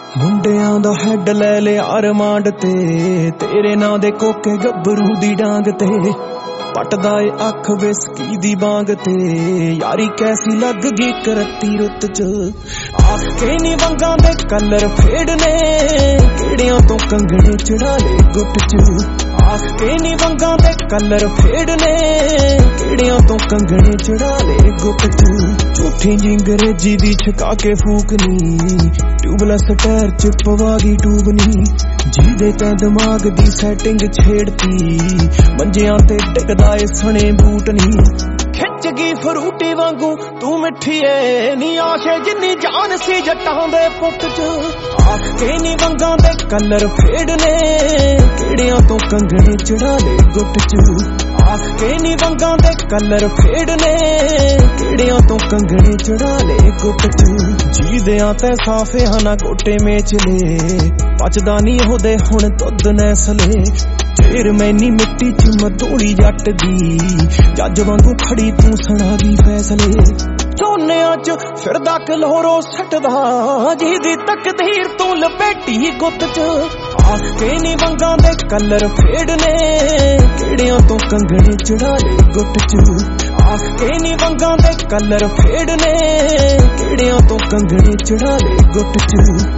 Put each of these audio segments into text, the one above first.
ਮੁੰਡਿਆਂ ਦਾ ਹੈਡ ਲੈ ਲਿਆ ਰਿਮਾਂਡ ਤੇ ਤੇਰੇ ਨਾਂ ਦੇ ਕੋਕੇ ਗੱਭਰੂ ਦੀ ਡਾਂਗ ਤੇ ਪਟਦਾ ਏ ਅੱਖ ਵਿਸਕੀ ਦੀ ਬਾਂਗ ਤੇ ਯਾਰੀ ਕੈਸੀ ਲੱਗ ਗਈ ਕਰਤੀ ਰੁੱਤ ਚ ਆਖ ਕੇ ਨੀ ਵੰਗਾਂ ਦੇ ਕਲਰ ਫੇੜਨੇ ਕਿਹੜਿਆਂ ਤੋਂ ਕੰਗਣੇ ਚੜਾ ਲੈ ਗੁੱਟ ਚ ਆਖ ਕੇ ਨੀ ਵੰਗਾਂ ਦੇ ਕਲਰ ਫੇੜਨੇ ਕਿਹੜਿਆਂ ਤੋਂ ਕੰਗਣੇ ਚੜਾ ਲੈ ਗੁੱਟ ਚ ਝੂਠੀ ਜੀ ਅੰਗਰੇਜ਼ੀ ਦੀ ਛਕਾ ਕੇ ਫੂਕਨੀ ਟਿਊਬਲੈਸ ਟਾਇਰ ਚ ਪਵਾ ਗਈ ਟੂਬਨੀ ਜਿਹਦੇ ਤੈਂ ਦਿਮਾਗ ਦੀ ਸੈਟਿੰਗ ਛੇੜਤੀ ਮੰਜਿਆਂ ਤੇ ਟਿਕਦਾ ਏ ਸਣੇ ਬੂਟ ਨੀ ਖਿੱਚ ਗਈ ਫਰੂਟੀ ਵਾਂਗੂ ਤੂੰ ਮਿੱਠੀ ਏ ਨੀ ਆਸ਼ੇ ਜਿੰਨੀ ਜਾਨ ਸੀ ਜੱਟਾਂ ਦੇ ਪੁੱਤ ਚ ਆਖ ਕੇ ਨੀ ਵੰਗਾਂ ਦੇ ਕਲਰ ਫੇੜਨੇ ਕਿਹੜਿਆਂ ਤੋਂ ਕੰਗਣੇ ਚੜਾ ਲੈ ਗੁੱਟ ਚ ਆਖ ਕੇ ਨੀ ਵੰਗਾਂ ਦੇ ਕਲਰ ਫੇੜਨੇ ਕਿਹੜਿਆਂ ਤੋਂ ਕੰਗਣੇ ਚੜਾ ਲੈ ਗੁੱਟ ਚ ਜੀਦਿਆਂ ਤੈ ਸਾਫਿਆਂ ਨਾ ਗੋਟੇ ਮੇਚ ਲੈ ਪਚਦਾ ਨੀ ਉਹਦੇ ਹੁਣ ਦੁੱਧ ਨੈਸਲੇ ਫੇਰ ਮੈਨੀ ਮਿੱਟੀ ਚ ਮਧੋਲੀ ਜੱਟ ਦੀ ਜੱਜ ਵਾਂਗੂ ਖੜੀ ਤੂੰ ਸੁਣਾ ਗਈ ਫੈਸਲੇ ਝੋਨਿਆਂ ਚ ਫਿਰਦਾ ਕਲੋਰੋ ਸੱਟਦਾ ਜਿਹਦੀ ਤਕਦੀਰ ਤੂੰ ਲਪੇਟੀ ਗੁੱਤ ਚ ਆਖ ਕੇ ਨੀ ਵੰਗਾਂ ਦੇ ਕਲਰ ਫੇੜਨੇ ਕਿਹੜਿਆਂ ਤੋਂ ਕੰਗਣੇ ਚੜਾ ਲੈ ਗੁੱਟ ਚ ਆਖ ਕੇ ਨੀ ਵੰਗਾਂ ਦੇ ਕਲਰ ਫੇੜਨੇ ਕਿਹੜਿਆਂ ਤੋਂ ਕੰਗਣੇ ਚੜਾ ਲੈ ਗੁੱਟ ਚ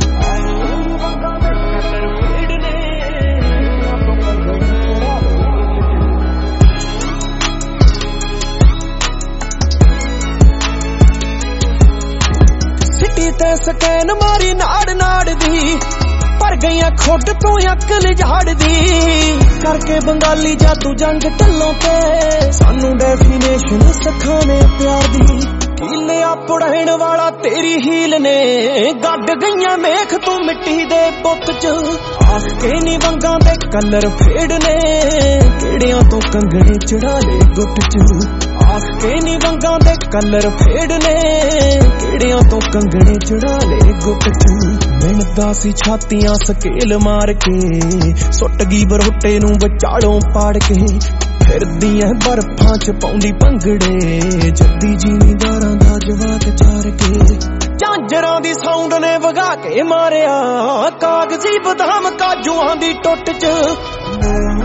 ਤੇ ਸਕੈਨ ਮਾਰੀ ਨਾੜ ਨਾੜ ਦੀ ਪਰ ਗਈਆਂ ਖੁੱਡ ਤੂੰ ਅਕਲ ਝਾੜਦੀ ਕਰਕੇ ਬੰਗਾਲੀ ਜਾਦੂ ਜੰਗ ਢੱਲੋਂ ਤੇ ਸਾਨੂੰ ਡੈਫੀਨੇਸ਼ਨ ਸਿਖਾਣੇ ਪਿਆਰ ਦੀ ਕੀਲਿਆ ਪੜਾਉਣ ਵਾਲਾ ਤੇਰੀ ਹੀਲ ਨੇ ਗੱਡ ਗਈਆਂ ਮੇਖ ਤੂੰ ਮਿੱਟੀ ਦੇ ਬੁੱਤ ਚ ਆਖ ਕੇ ਨੀ ਵੰਗਾਂ ਦੇ ਕਲਰ ਫੇੜਨੇ ਕਿਹੜਿਆਂ ਤੋਂ ਕੰਗਣੇ ਚੜਾ ਲੈ ਗੁੱਟ ਚ ਆਖ ਕੇ ਨੀ ਵੰਗਾਂ ਦੇ ਕਲਰ ਫੇੜਨੇ ਕਿਹੜਿਆਂ ਤੋਂ ਕੰਗਣੇ ਚੜਾ ਲੈ ਗੁੱਟ ਚ ਮਿਣਦਾ ਸੀ ਛਾਤੀਆਂ ਸਕੇਲ ਮਾਰ ਕੇ ਸੁੱਟ ਗਈ ਬਰੋਟੇ ਨੂੰ ਵਿਚਾਲੋਂ ਪਾੜ ਕੇ ਫਿਰਦੀਆਂ ਬਰਫਾਂ ਚ ਪਾਉਂਦੀ ਭੰਗੜੇ ਜੱਦੀ ਜ਼ਿਮੀਂਦਾਰਾਂ ਦਾ ਜਵਾਕ ਚਾਰ ਕੇ ਝਾਂਜਰਾਂ ਦੀ ਸਾਊਂਡ ਨੇ ਵਗਾ ਕੇ ਮਾਰਿਆ ਕਾਗਜ਼ੀ ਬਦਾਮ ਕਾਜੂਆਂ ਦੀ ਟੁੱਟ ਚ